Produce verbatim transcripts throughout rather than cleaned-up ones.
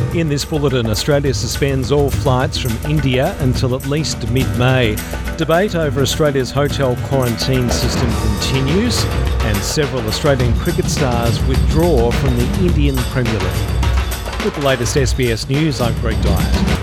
In this bulletin, Australia suspends all flights from India until at least mid-May. Debate over Australia's hotel quarantine system continues, and several Australian cricket stars withdraw from the Indian Premier League. With the latest S B S News, I'm Greg Dyatt.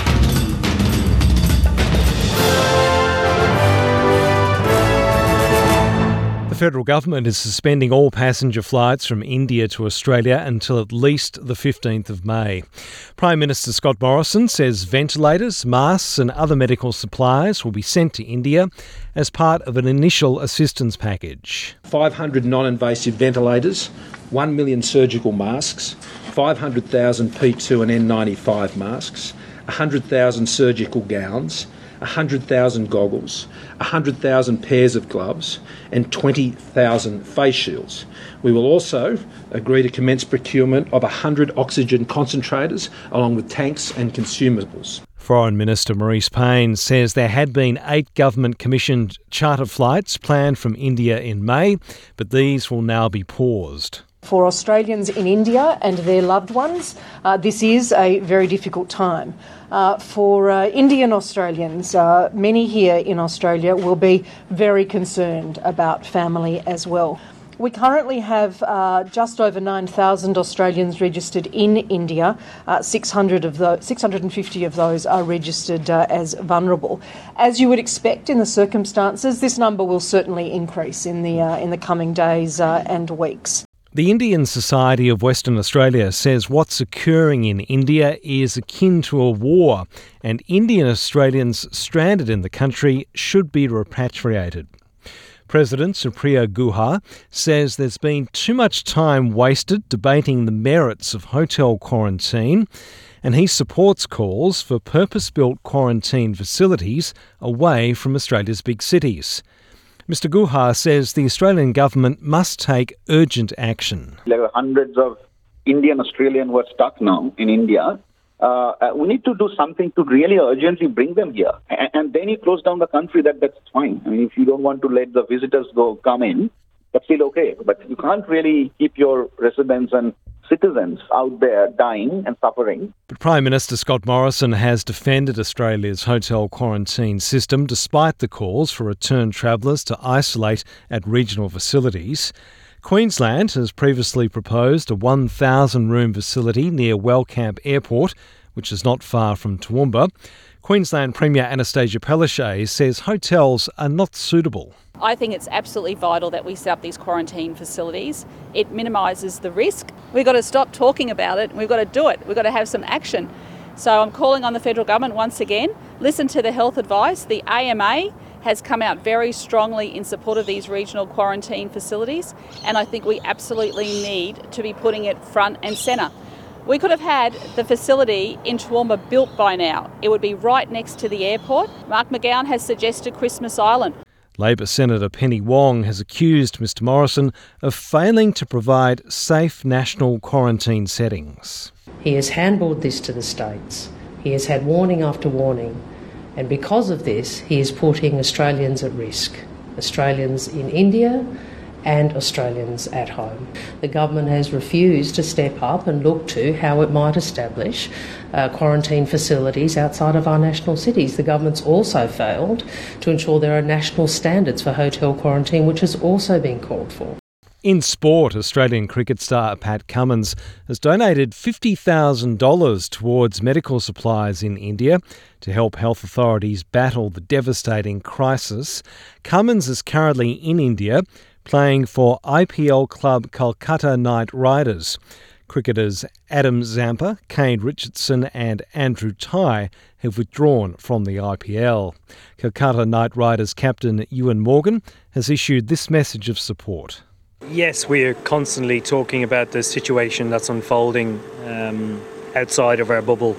The federal government is suspending all passenger flights from India to Australia until at least the fifteenth of May. Prime Minister Scott Morrison says ventilators, masks and other medical supplies will be sent to India as part of an initial assistance package. five hundred non-invasive ventilators, one million surgical masks, five hundred thousand P two and N ninety-five masks, one hundred thousand surgical gowns, one hundred thousand goggles, one hundred thousand pairs of gloves and twenty thousand face shields. We will also agree to commence procurement of one hundred oxygen concentrators along with tanks and consumables. Foreign Minister Marise Payne says there had been eight government-commissioned charter flights planned from India in May, but these will now be paused. For Australians in India and their loved ones, uh, this is a very difficult time. Uh, for uh, Indian Australians, uh, many here in Australia will be very concerned about family as well. We currently have uh, just over nine thousand Australians registered in India. Uh, six hundred of those, six hundred fifty of those are registered uh, as vulnerable. As you would expect in the circumstances, this number will certainly increase in the uh, in the coming days uh, and weeks. The Indian Society of Western Australia says what's occurring in India is akin to a war, and Indian Australians stranded in the country should be repatriated. President Supriya Guha says there's been too much time wasted debating the merits of hotel quarantine, and he supports calls for purpose-built quarantine facilities away from Australia's big cities. Mister Guha says the Australian government must take urgent action. There are hundreds of Indian Australians who are stuck now in India. Uh, we need to do something to really urgently bring them here. And, and then you close down the country, that, that's fine. I mean, if you don't want to let the visitors go come in, that's still okay. But you can't really keep your residents and citizens out there dying and suffering. But Prime Minister Scott Morrison has defended Australia's hotel quarantine system despite the calls for returned travellers to isolate at regional facilities. Queensland has previously proposed a one thousand room facility near Wellcamp Airport, which is not far from Toowoomba. Queensland Premier Anastasia Palaszczuk says hotels are not suitable. I think it's absolutely vital that we set up these quarantine facilities. It minimises the risk. We've got to stop talking about it. We've got to do it. We've got to have some action. So I'm calling on the federal government once again. Listen to the health advice. The A M A has come out very strongly in support of these regional quarantine facilities, and I think we absolutely need to be putting it front and centre. We could have had the facility in Toowoomba built by now. It would be right next to the airport. Mark McGowan has suggested Christmas Island. Labor Senator Penny Wong has accused Mister Morrison of failing to provide safe national quarantine settings. He has handballed this to the states. He has had warning after warning. And because of this, he is putting Australians at risk. Australians in India and Australians at home. The government has refused to step up and look to how it might establish uh, quarantine facilities outside of our national cities. The government's also failed to ensure there are national standards for hotel quarantine, which has also been called for. In sport, Australian cricket star Pat Cummins has donated fifty thousand dollars towards medical supplies in India to help health authorities battle the devastating crisis. Cummins is currently in India playing for I P L club Kolkata Knight Riders. Cricketers Adam Zampa, Kane Richardson and Andrew Tye have withdrawn from the I P L. Kolkata Knight Riders captain Ewan Morgan has issued this message of support. Yes, we are constantly talking about the situation that's unfolding um, outside of our bubble.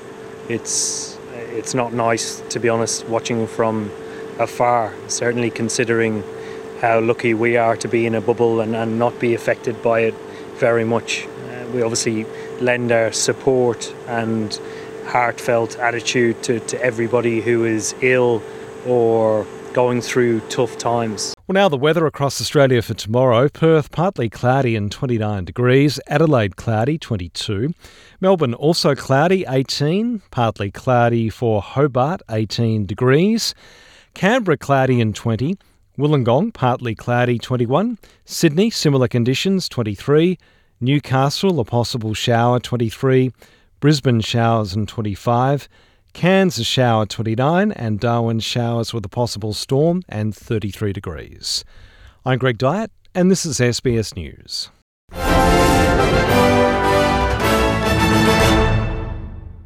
It's it's not nice, to be honest, watching from afar, certainly considering how lucky we are to be in a bubble and, and not be affected by it very much. Uh, we obviously lend our support and heartfelt attitude to, to everybody who is ill or going through tough times. Well, now the weather across Australia for tomorrow. Perth, partly cloudy and twenty-nine degrees. Adelaide, cloudy, twenty-two. Melbourne, also cloudy, eighteen. Partly cloudy for Hobart, eighteen degrees. Canberra, cloudy and twenty. Wollongong, partly cloudy, twenty-one. Sydney, similar conditions, twenty-three. Newcastle, a possible shower, twenty-three. Brisbane, showers and twenty-five. Cairns, a shower, twenty-nine, and Darwin, showers with a possible storm and thirty-three degrees. I'm Greg Dyett, and this is S B S News.